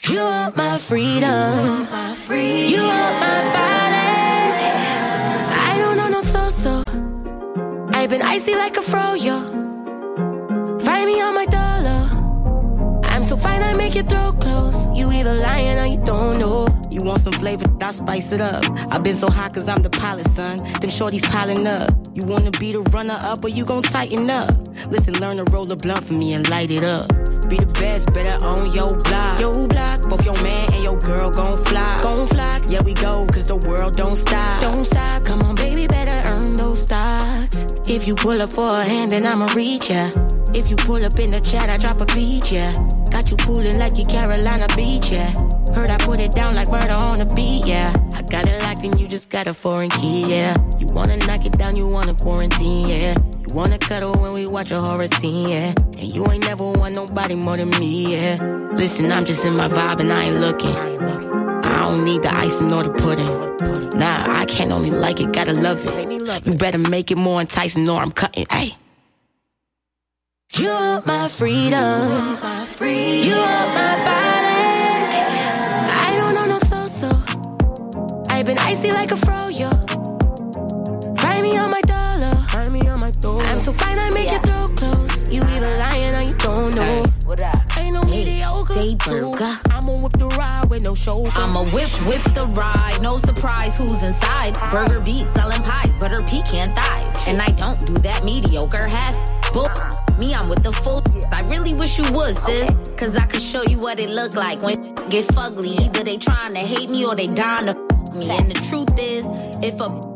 You want my freedom. You want my body. I don't know no so-so. I've been icy like a froyo. Find me on my dollar. I'm so fine I make your throat close. You either lying or you don't know. You want some flavor, I'll spice it up. I've been so hot cause I'm the pilot, son. Them shorties piling up. You wanna be the runner up or you gon' tighten up? Listen, learn to roll a blunt for me and light it up. Be the best, better on your block. Your block, both your man and your girl gon' fly. Gon' fly, yeah we go, cause the world don't stop. Don't stop, come on baby, better earn those stocks. If you pull up for a hand, then I'ma reach ya. If you pull up in the chat, I drop a beat, yeah. Got you cooling like you Carolina Beach, yeah. Heard I put it down like murder on the beat, yeah. I got it locked and you just got a foreign key, yeah. You wanna knock it down, you wanna quarantine, yeah. You wanna cuddle when we watch a horror scene, yeah. And you ain't never want nobody more than me, yeah. Listen, I'm just in my vibe and I ain't looking. I don't need the icing or the pudding. Nah, I can't only like it, gotta love it. You better make it more enticing or I'm cutting, hey. You want my freedom. You want my body. I don't know no so-so. I've been icy like a froyo. Find me on my dollar. Find me on my dollar. I'm so fine I make your throat close. You either lying or you don't know. What up? Ain't no mediocre. Day burger. I'ma whip the ride with no shoulder. I'ma whip, whip the ride. No surprise who's inside. Burger beat, selling pies, butter pecan thighs. And I don't do that mediocre half. Bull. Me, I'm with the full. I really wish you would, sis. Cause I could show you what it look like when get fugly. Either they trying to hate me or they dying to me. And the truth is, if a